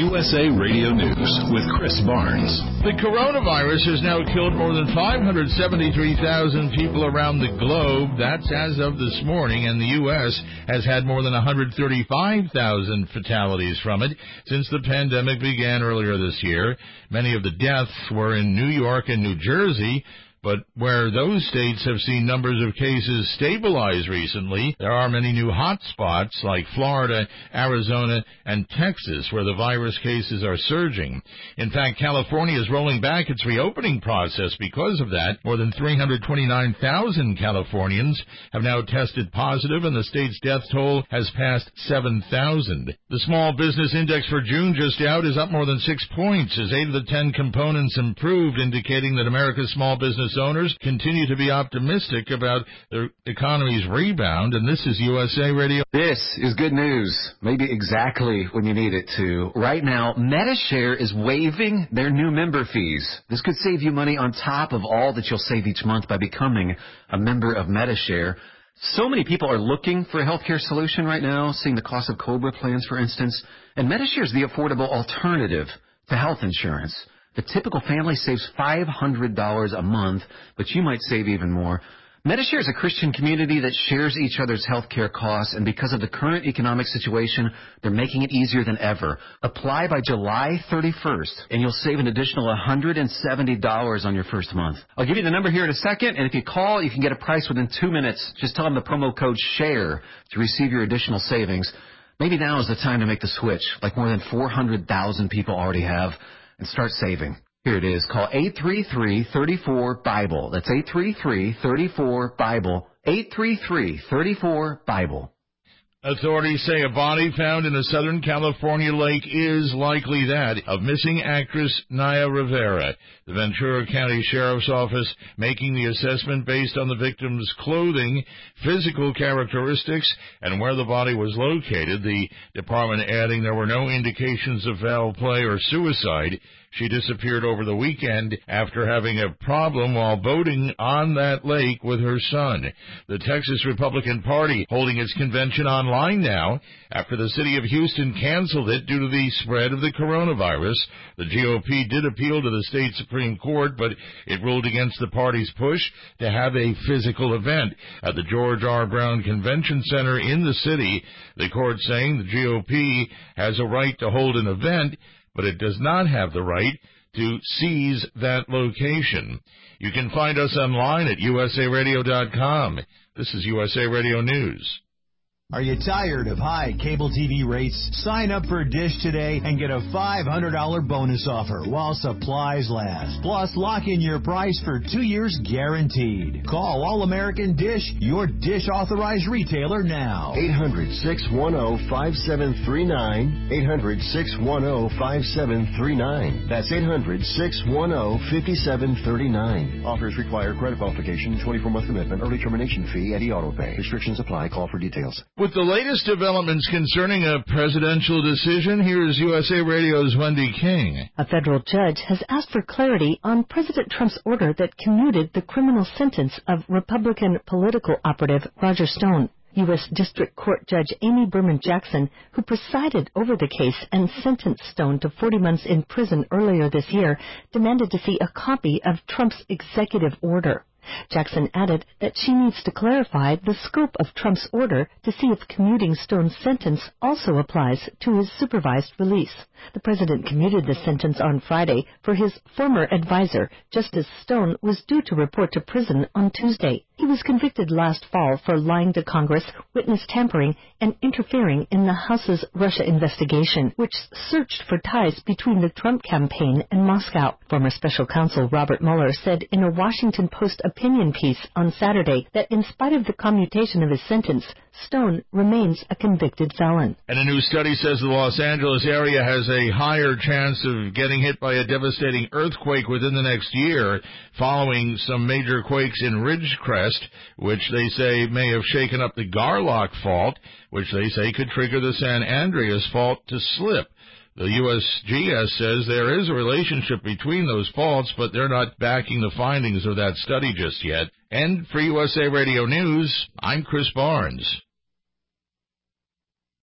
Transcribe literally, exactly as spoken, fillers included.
U S A Radio News with Chris Barnes. The coronavirus has now killed more than five hundred seventy-three thousand people around the globe. That's as of this morning, and the U S has had more than one hundred thirty-five thousand fatalities from it since the pandemic began earlier this year. Many of the deaths were in New York and New Jersey, but where those states have seen numbers of cases stabilize recently, there are many new hot spots like Florida, Arizona, and Texas, where the virus cases are surging. In fact, California is rolling back its reopening process because of that. More than three hundred twenty-nine thousand Californians have now tested positive, and the state's death toll has passed seven thousand. The Small Business Index for June just out is up more than six points, as eight of the ten components improved, indicating that America's small business owners continue to be optimistic about the economy's rebound, and this is U S A Radio. This is good news, maybe exactly when you need it to. Right now, Medi-Share is waiving their new member fees. This could save you money on top of all that you'll save each month by becoming a member of Medi-Share. So many people are looking for a healthcare solution right now, seeing the cost of COBRA plans, for instance, and Medi-Share is the affordable alternative to health insurance. The typical family saves five hundred dollars a month, but you might save even more. Medi-Share is a Christian community that shares each other's health care costs, and because of the current economic situation, they're making it easier than ever. Apply by July thirty-first, and you'll save an additional one hundred seventy dollars on your first month. I'll give you the number here in a second, and if you call, you can get a price within two minutes. Just tell them the promo code SHARE to receive your additional savings. Maybe now is the time to make the switch, like more than four hundred thousand people already have, and start saving. Here it is. Call eight three three, three four, BIBLE. That's eight three three, three four, BIBLE. eight three three, three four, BIBLE. Authorities say a body found in a Southern California lake is likely that of missing actress Naya Rivera. The Ventura County Sheriff's Office making the assessment based on the victim's clothing, physical characteristics, and where the body was located. The department adding there were no indications of foul play or suicide. She disappeared over the weekend after having a problem while boating on that lake with her son. The Texas Republican Party holding its convention online now after the city of Houston canceled it due to the spread of the coronavirus. The G O P did appeal to the state Supreme Court, but it ruled against the party's push to have a physical event at the George R. Brown Convention Center in the city. The court saying the G O P has a right to hold an event, but it does not have the right to seize that location. You can find us online at U S A radio dot com. This is U S A Radio News. Are you tired of high cable T V rates? Sign up for Dish today and get a five hundred dollars bonus offer while supplies last. Plus, lock in your price for two years guaranteed. Call All-American Dish, your Dish authorized retailer now. eight hundred, six one zero, five seven three nine. eight hundred, six one zero, five seven three nine. That's eight hundred, six one zero, five seven three nine. Offers require credit qualification, twenty-four month commitment, early termination fee, and e-auto pay. Restrictions apply. Call for details. With the latest developments concerning a presidential decision, here's U S A Radio's Wendy King. A federal judge has asked for clarity on President Trump's order that commuted the criminal sentence of Republican political operative Roger Stone. U S District Court Judge Amy Berman Jackson, who presided over the case and sentenced Stone to forty months in prison earlier this year, demanded to see a copy of Trump's executive order. Jackson added that she needs to clarify the scope of Trump's order to see if commuting Stone's sentence also applies to his supervised release. The president commuted the sentence on Friday for his former advisor, just as Stone was due to report to prison on Tuesday. He was convicted last fall for lying to Congress, witness tampering, and interfering in the House's Russia investigation, which searched for ties between the Trump campaign and Moscow. Former special counsel Robert Mueller said in a Washington Post opinion piece on Saturday that in spite of the commutation of his sentence, Stone remains a convicted felon. And a new study says the Los Angeles area has a higher chance of getting hit by a devastating earthquake within the next year, following some major quakes in Ridgecrest, which they say may have shaken up the Garlock Fault, which they say could trigger the San Andreas Fault to slip. The U S G S says there is a relationship between those faults, but they're not backing the findings of that study just yet. And for U S A Radio News, I'm Chris Barnes.